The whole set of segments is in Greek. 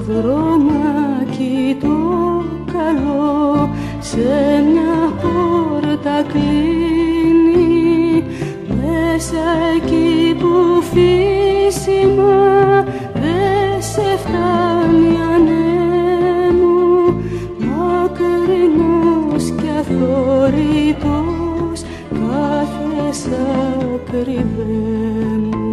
δρόμακι το καλό σε μια πόρτα κλείνει, μέσα εκεί που φύσιμα δε σε φτάνει ανέμου, μακρινός κι αθόρυτος κάθες ακριβέ μου.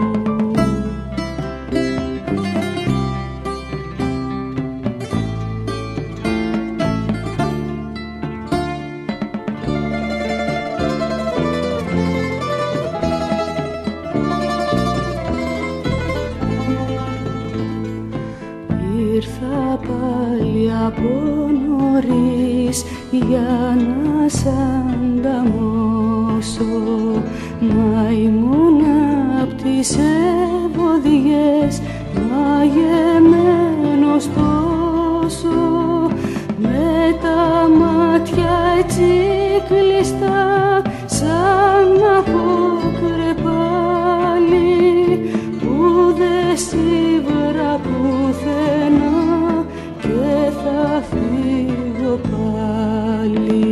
Ήρθα πάλι από νωρίς για να σ' ανταμώσω, μα ήμουν απ' τις ευωδιές μαγεμένος τόσο, με τα μάτια έτσι κλειστά σαν να πω κρεπάλι που δε σίβρα πουθενά και θα φύγω πάλι.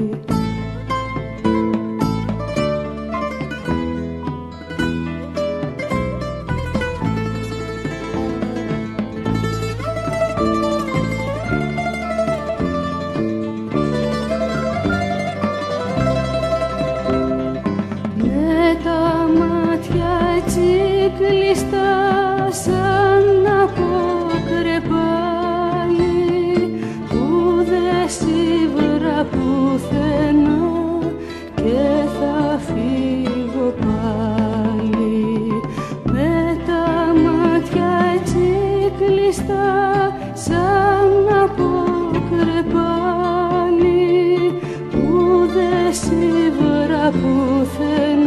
Με τα μάτια έτσι κλειστά σαν να πω κρεπάλι που δε σίβρα πουθενά και θα φύγω πάλι. Με τα μάτια έτσι κλειστά σαν να πω κρεπάλι που δε σίβρα πουθενά